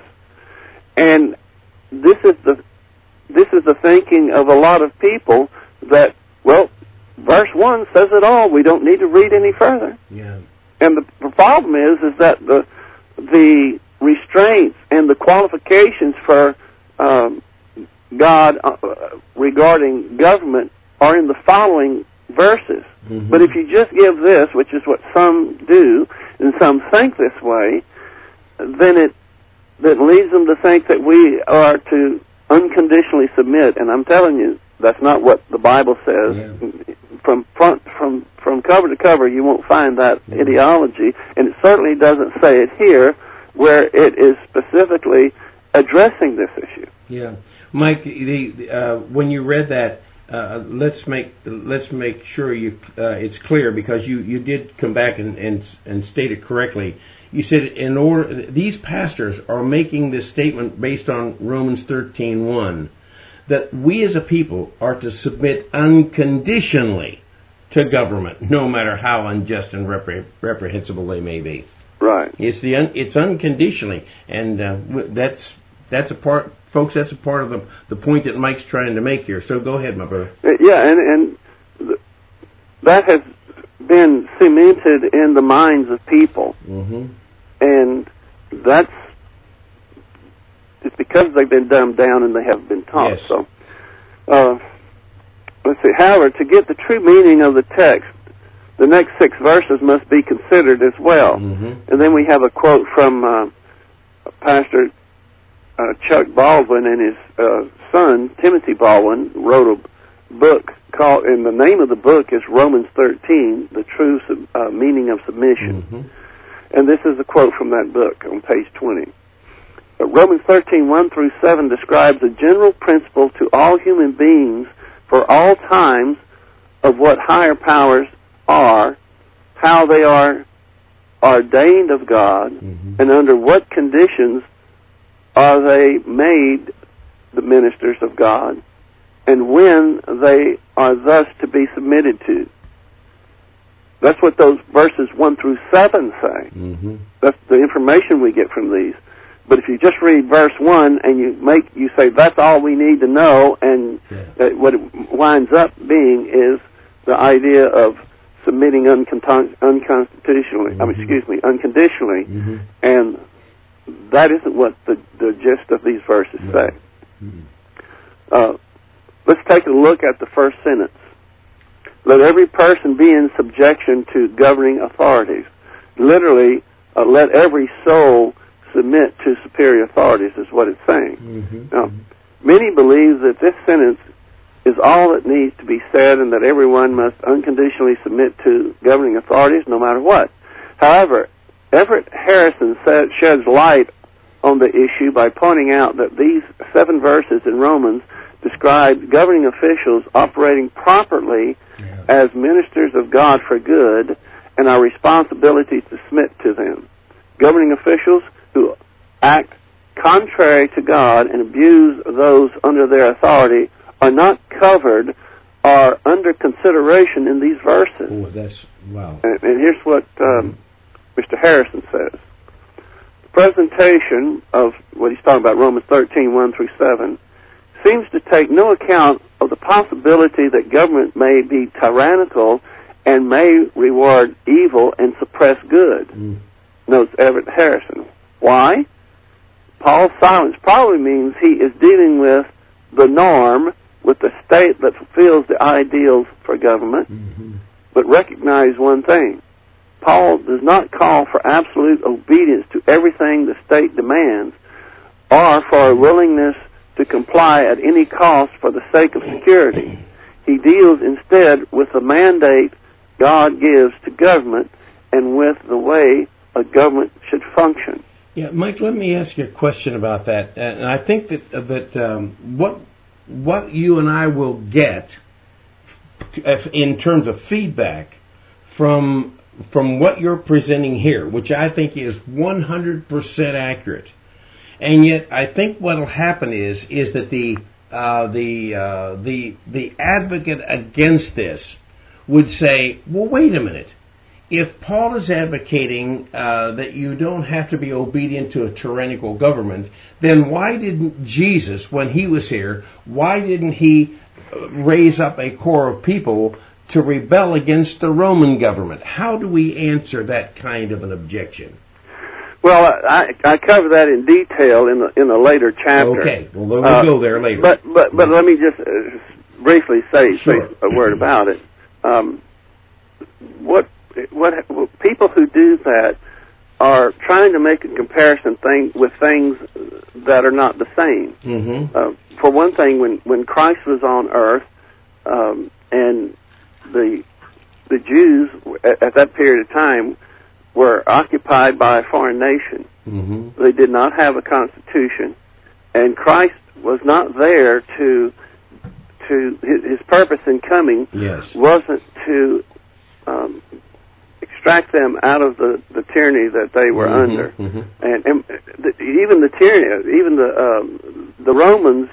And this is the this is the thinking of a lot of people that, well, verse one says it all. We don't need to read any further. Yeah. And the, the problem is, is that the the restraints and the qualifications for um, God uh, regarding government are in the following verses. Mm-hmm. But if you just give this, which is what some do, and some think this way, then it that leads them to think that we are to unconditionally submit. And I'm telling you, that's not what the Bible says. Yeah. From front, from from cover to cover, you won't find that yeah. ideology, and it certainly doesn't say it here, where it is specifically addressing this issue. Yeah, Mike. The uh, when you read that, uh, let's make let's make sure you uh, it's clear, because you, you did come back and, and and state it correctly. You said in order these pastors are making this statement based on Romans thirteen one, that we as a people are to submit unconditionally to government, no matter how unjust and repre- reprehensible they may be. Right. It's the un- it's unconditionally, and uh, that's that's a part, folks. That's a part of the the point that Mike's trying to make here. So go ahead, my brother. Yeah, and and th- that has been cemented in the minds of people, Mm-hmm. and that's it's because they've been dumbed down and they haven't been taught. Yes. So, uh, let's see. However, to get the true meaning of the text, the next six verses must be considered as well. Mm-hmm. And then we have a quote from uh, Pastor uh, Chuck Baldwin, and his uh, son, Timothy Baldwin, wrote a book called, and the name of the book is Romans thirteen, The True Sub, uh, Meaning of Submission. Mm-hmm. And this is a quote from that book on page twenty. Uh, Romans thirteen, one through seven describes a general principle to all human beings for all times of what higher powers are, how they are ordained of God, mm-hmm. and under what conditions are they made the ministers of God, and when they are thus to be submitted to. That's what those verses one through seven say. Mm-hmm. That's the information we get from these. But if you just read verse one and you make you say that's all we need to know, and yeah. uh, what it winds up being is the idea of submitting uncon- unconstitutionally. Mm-hmm. I mean, excuse me, unconditionally, mm-hmm. and that isn't what the, the gist of these verses no. say. Mm-hmm. Uh, let's take a look at the first sentence. Let every person be in subjection to governing authorities. Literally, uh, let every soul submit to superior authorities is what it's saying. Mm-hmm. Now, many believe that this sentence is all that needs to be said and that everyone must unconditionally submit to governing authorities no matter what. However, Everett Harrison said, sheds light on the issue by pointing out that these seven verses in Romans describe governing officials operating properly yeah. as ministers of God for good and our responsibility to submit to them. Governing officials who act contrary to God and abuse those under their authority are not covered or under consideration in these verses. Oh, that's, wow. And, and here's what um, Mister Harrison says. The presentation of what he's talking about, Romans thirteen, one through seven, seems to take no account of the possibility that government may be tyrannical and may reward evil and suppress good, Mm. notes Everett Harrison. Why? Paul's silence probably means he is dealing with the norm, with the state that fulfills the ideals for government. Mm-hmm. But recognize one thing. Paul does not call for absolute obedience to everything the state demands or for a willingness to comply at any cost for the sake of security. He deals instead with the mandate God gives to government and with the way a government should function. Yeah, Mike, let me ask you a question about that. And I think that uh, that um, what what you and I will get in terms of feedback from from what you're presenting here, which I think is one hundred percent accurate, and yet I think what will happen is is that the uh, the uh, the the advocate against this would say, well, wait a minute. If Paul is advocating uh, that you don't have to be obedient to a tyrannical government, then why didn't Jesus, when he was here, why didn't he raise up a core of people to rebel against the Roman government? How do we answer that kind of an objection? Well, I, I cover that in detail in the in a later chapter. Okay, well, we'll uh, go there later. But but but let me just uh, briefly say, sure. say a word about it. Um, what what people who do that are trying to make a comparison thing with things that are not the same. Mm-hmm. Uh, for one thing, when when Christ was on earth, um, and the the Jews at, at that period of time were occupied by a foreign nation. Mm-hmm. They did not have a constitution, and Christ was not there to to his, his purpose in coming. Yes. Wasn't to um, extract them out of the, the tyranny that they were mm-hmm. under, mm-hmm. and, and the, even the tyranny, even the um, the Romans,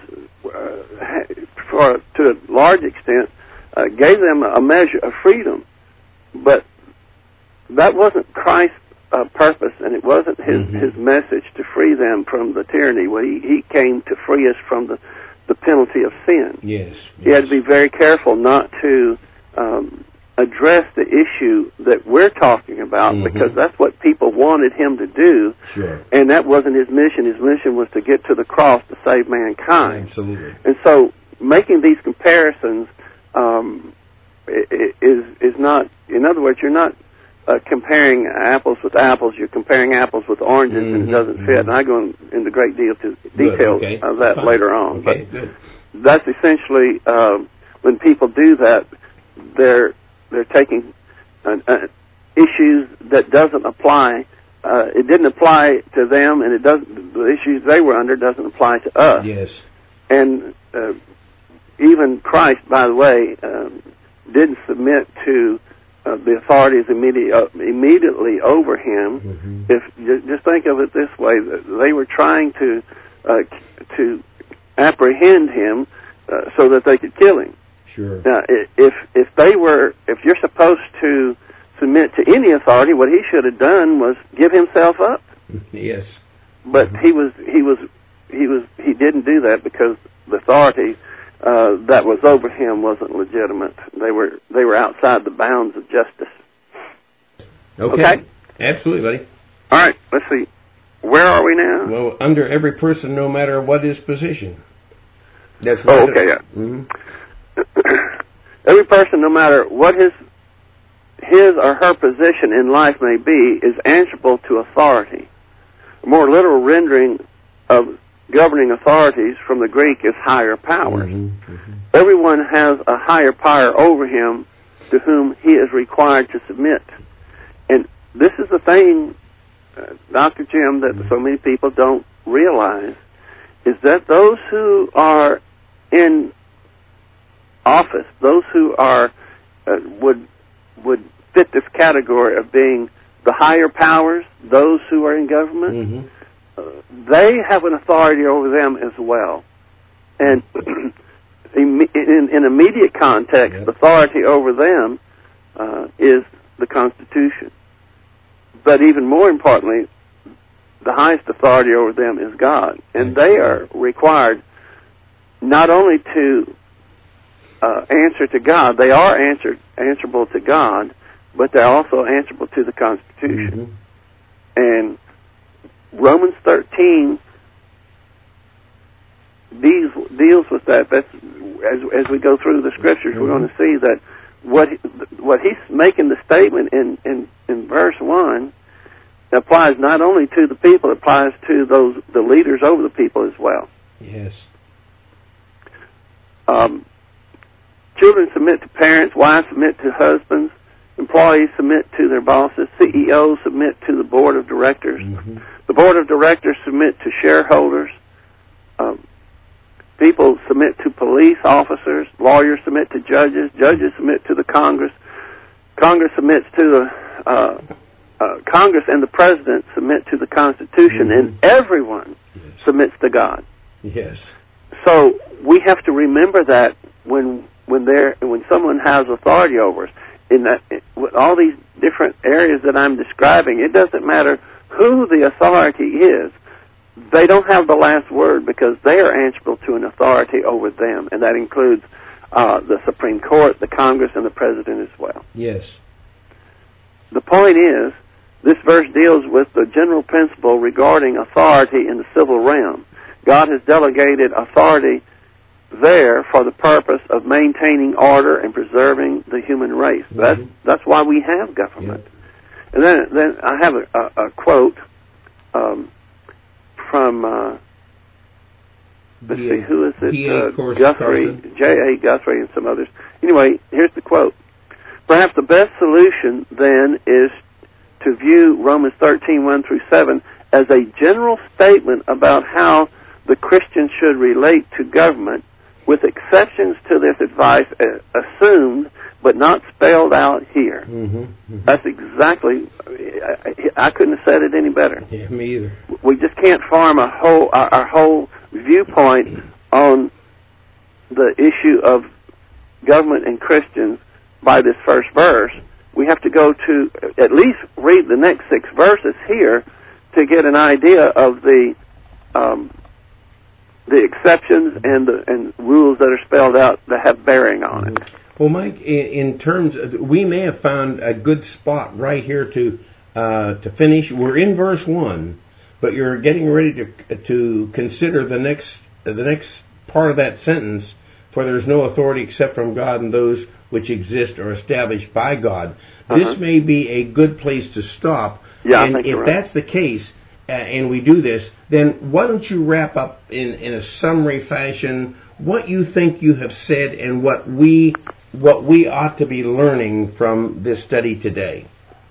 uh, for to a large extent, uh, gave them a measure of freedom, but that wasn't Christ's uh, purpose, and it wasn't his, mm-hmm. his message to free them from the tyranny. Well, he, he came to free us from the, the penalty of sin. Yes, He yes. had to be very careful not to um, address the issue that we're talking about, mm-hmm. because that's what people wanted him to do, Sure. and that wasn't his mission. His mission was to get to the cross to save mankind. Absolutely. And so making these comparisons um, is is not, in other words, you're not Uh, comparing apples with apples, you're comparing apples with oranges, mm-hmm, and it doesn't mm-hmm. fit. And I go in, into great deal to details okay. of that Fine. later on. Okay, but good. that's essentially uh, when people do that, they're they're taking uh, uh, issues that doesn't apply. Uh, it didn't apply to them, and it doesn't. The issues they were under doesn't apply to us. Yes. And uh, even Christ, by the way, um, didn't submit to Uh, the authorities immediately, uh, immediately over him. Mm-hmm. If just think of it this way, they were trying to uh, to apprehend him uh, so that they could kill him. Sure. Now, if if they were, if you're supposed to submit to any authority, what he should have done was give himself up. Yes. But Mm-hmm. he was he was he was he didn't do that because the authority uh, that was over him wasn't legitimate. They were they were outside the bounds of justice. Okay. Okay? Absolutely, buddy. All right. Let's see. Where are we now? Well, under every person, no matter what his position. That's Oh, what okay. it- Yeah. Mm-hmm. Every person, no matter what his his or her position in life may be, is answerable to authority. A more literal rendering of governing authorities from the Greek is higher powers. Mm-hmm. Mm-hmm. Everyone has a higher power over him to whom he is required to submit. And this is the thing, uh, Doctor Jim, that so many people don't realize, is that those who are in office, those who are uh, would would fit this category of being the higher powers, those who are in government, Mm-hmm. uh, they have an authority over them as well. And in, in, in immediate context, Yep. authority over them uh, is the Constitution. But even more importantly, the highest authority over them is God. And they are required not only to uh, answer to God, they are answer, answerable to God, but they're also answerable to the Constitution. Mm-hmm. And Romans thirteen deals, deals with that. That's, as, as we go through the Scriptures, Mm-hmm. we're going to see that what he, what he's making the statement in, in, in verse one applies not only to the people, it applies to those the leaders over the people as well. Yes. Um, children submit to parents, wives submit to husbands, employees submit to their bosses, C E Os submit to the board of directors, Mm-hmm. the board of directors submit to shareholders, um, people submit to police officers, lawyers submit to judges, judges submit to the Congress, Congress submits to the uh, uh, Congress and the President submit to the Constitution, Mm-hmm. and everyone Yes. submits to God. Yes. So we have to remember that when when there when someone has authority over us in that with all these different areas that I'm describing, it doesn't matter who the authority is. They don't have the last word because they are answerable to an authority over them, and that includes uh, the Supreme Court, the Congress, and the President as well. Yes. The point is, this verse deals with the general principle regarding authority in the civil realm. God has delegated authority there for the purpose of maintaining order and preserving the human race. Mm-hmm. That's that's why we have government. Yep. And then then I have a, a, a quote um, from uh, let's D A see, who is it? D A Uh, Cors- Guthrie, Carson. J A Guthrie, and some others. Anyway, here's the quote. Perhaps the best solution then is to view Romans thirteen, one through seven as a general statement about how the Christian should relate to government, with exceptions to this advice uh, assumed but not spelled out here. Mm-hmm. Mm-hmm. That's exactly, I, I couldn't have said it any better. Yeah, me either. We just can't farm a whole, our, our whole viewpoint on the issue of government and Christians by this first verse. We have to go to at least read the next six verses here to get an idea of the um, the exceptions and the and rules that are spelled out that have bearing on it. Well, Mike, in, in terms of, we may have found a good spot right here to uh, to finish. We're in verse one, but you're getting ready to to consider the next the next part of that sentence. For there is no authority except from God, and those which exist are established by God. Uh-huh. This may be a good place to stop. Yeah, and I think if you're right. that's the case, uh, and we do this, then why don't you wrap up in, in a summary fashion what you think you have said and what we what we ought to be learning from this study today?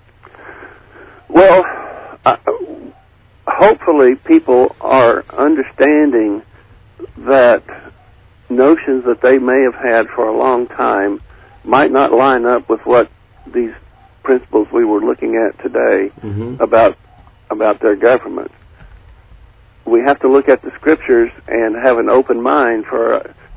Well, uh, hopefully people are understanding that notions that they may have had for a long time might not line up with what these principles we were looking at today Mm-hmm. about about their government. We have to look at the scriptures and have an open mind for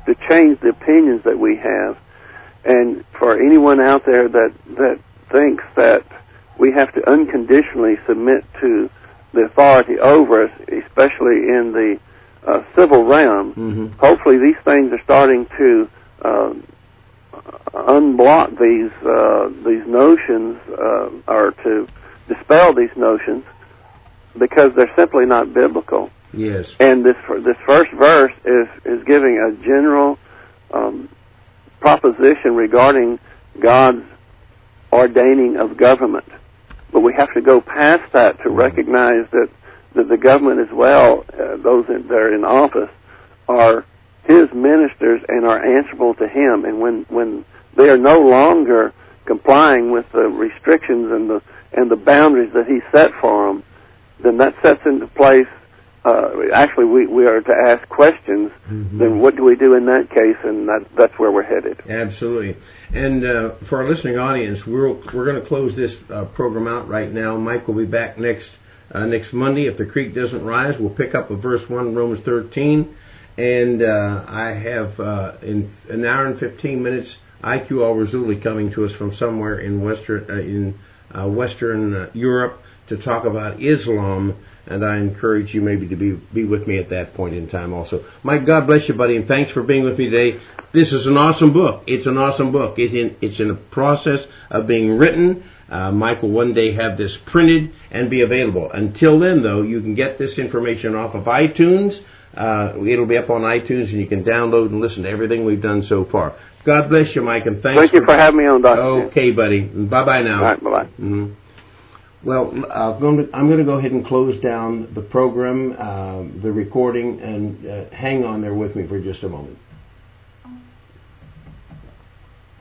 to change the opinions that we have. And for anyone out there that, that thinks that we have to unconditionally submit to the authority over us, especially in the uh, civil realm, mm-hmm. hopefully these things are starting to uh, unblock these uh, these notions, uh, or to dispel these notions, because they're simply not biblical. Yes. And this this first verse is is giving a general um, proposition regarding God's ordaining of government. But we have to go past that to recognize that, that the government as well, uh, those that are in office, are His ministers and are answerable to Him. And when, when they are no longer complying with the restrictions and the and the boundaries that He set for them, then that sets into place. Uh, actually, we, we are to ask questions. Mm-hmm. Then what do we do in that case? And that, that's where we're headed. Absolutely. And uh, for our listening audience, we're we're going to close this uh, program out right now. Mike will be back next uh, next Monday. If the creek doesn't rise, we'll pick up a verse one, Romans thirteen. And uh, I have uh, in an hour and fifteen minutes, I Q Al-Rassouli coming to us from somewhere in Western uh, in uh, Western uh, Europe to talk about Islam. And I encourage you maybe to be be with me at that point in time also. Mike, God bless you, buddy, and thanks for being with me today. This is an awesome book. It's an awesome book. It's in, it's in a process of being written. Uh, Mike will one day have this printed and be available. Until then, though, you can get this information off of iTunes. Uh, it'll be up on iTunes, and you can download and listen to everything we've done so far. God bless you, Mike, and thanks. Thank you for, for having me on, Doctor Okay, buddy. Bye-bye now. All right, bye-bye. Mm-hmm. Well, uh, I'm going to go ahead and close down the program, uh, the recording, and uh, hang on there with me for just a moment.